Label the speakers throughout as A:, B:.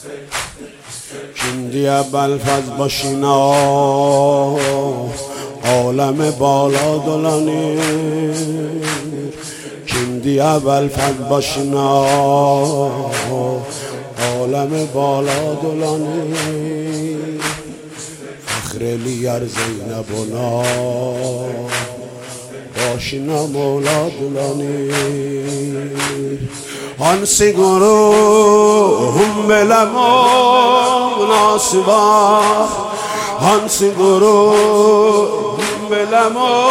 A: کندی ابوالفضل باشینا عالم بالا دلانی کندی ابوالفضل باشینا عالم بالا دلانی فخر لیر زینبونا باشینا مولا دلانی آن سیگرو هم بلما ناسوا آن سیگرو هم بلما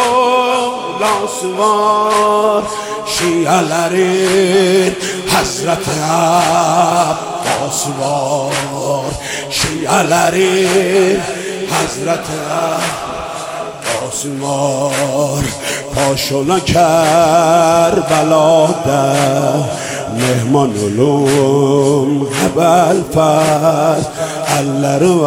A: ناسوا شیعلرین حضرت عباس وار شیعلرین حضرت عباس وار پاشونا کربلا ده مهمان علوم ابوالفضل الله رو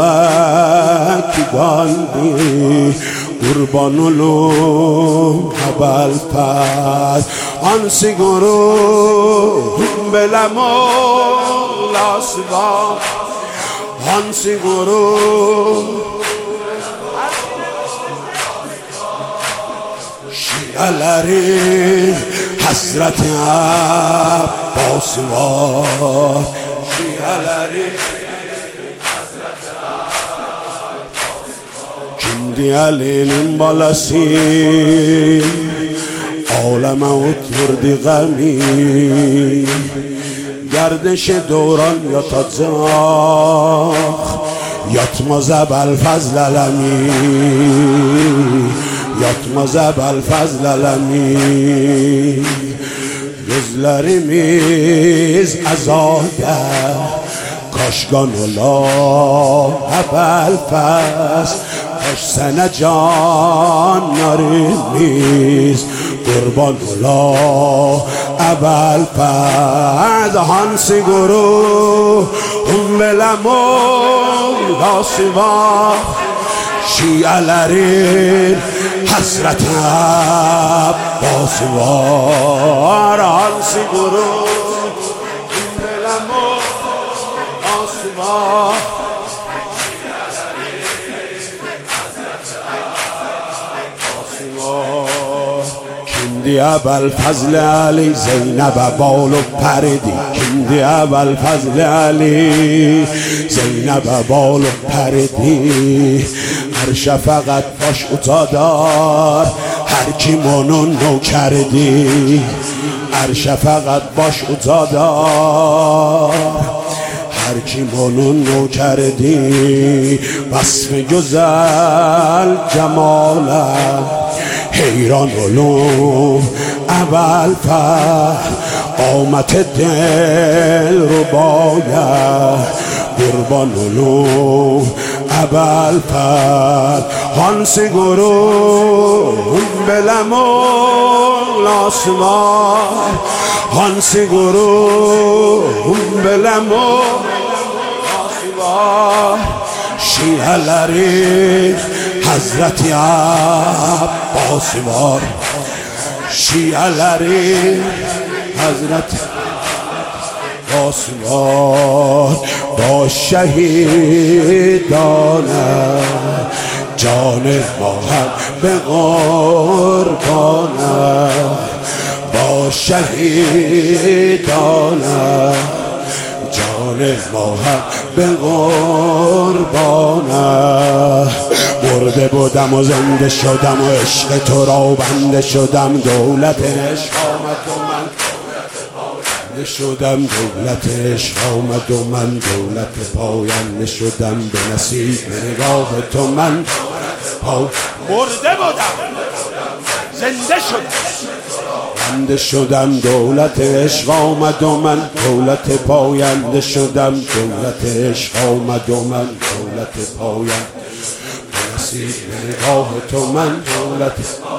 A: اکیداندی قربان علوم ابوالفضل آن سیگرو بلما لاسوا آن سیگرو شیعلرین حضرت عباس وار شیعلرین حضرت عباس کندی علین بالسی عالم اتمردی غمی گردش دوران یا تازاخ یاتماز ابوالفضل علمی یاتماز ابوالفضل علمی gözlerimiz azade kaşgan ola Ebelfez kaç sene canlarimiz kurban ola Ebelfez hansi guru ummelemol dasiva şialerin Hazret Abbas var hansi guru ummelemo asva Kindi Ebelfazl Ali Zeynep balu perdی Kindi Ebelfazl Ali Zeynep balu perdی هر شفقت باش اتادار هر کی منون نو کردی هر شفقت باش اتادار هر کی منون نو کردی وصف گزل جمالت حیران علوم ابوالفضل قامت دل رو باید قربان علوم ابوالفضل hansi guru belemol asvar hansi guru belemol asvar şialerin Hazreti Abbas var şialerin Hazreti Abbas var با شهیدانه جان ما هم به قربانه با شهیدانه جان ما هم به قربانه مرده بودم و زنده شدم و عشق تو را بنده شدم دولت عشق آمد و من شدم دولت عشق آمد و من دولت پاینده شدم به نصیب نگاه تو من مرده بودم زنده شدم بنده شدم دولت عشق آمد و من دولت پاینده شدم دولت عشق آمد و من دولت پاینده به نصیب نگاه تو من دولت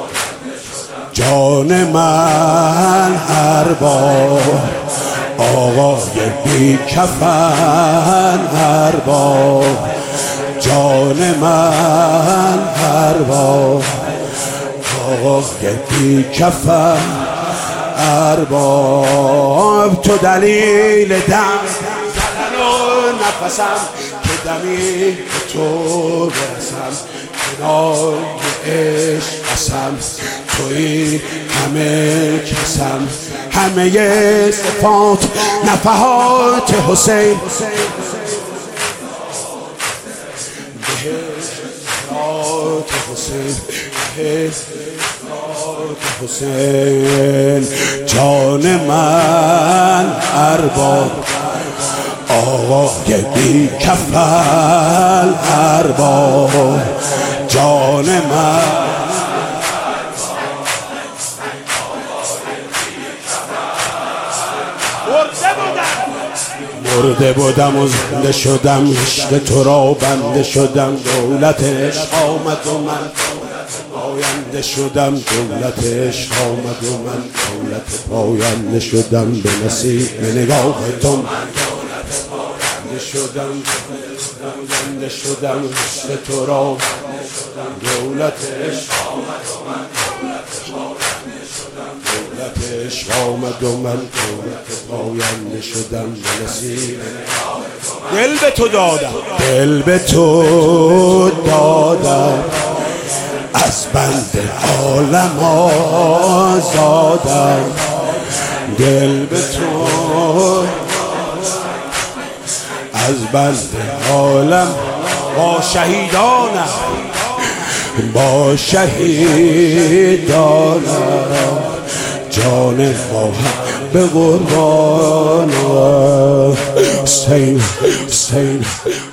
A: جان من هر بار آقای بی کفن هر بار جان من هر بار آقای بی کفن هر بار تو دلیل دم زدن و نفسم که دمی به تو برسم، کنار عشق قسم توی همه کسم، همه صفات نفحات حسین حسین جان من ارباب آقای بی کفل ارباب جان من مرده بودم و زنده شدم، عشق تو را بنده شدم، دولت عشق آمد و من پاینده شدم، دولت عشق آمد و من دولت پاینده شدم، به نصیب نگاه تو من پاینده شدم، بنده شدم، عشق تو را دولت عشق آمد و من دولت عشق آمد و من دولت پاینده شدم، به نصیب دل به تو دادم، دل به تو دادم، از بند عالم آزادم، دل به تو از بند عالم با شهیدانم، با شهیدانم جان ما به قربان حسین حسین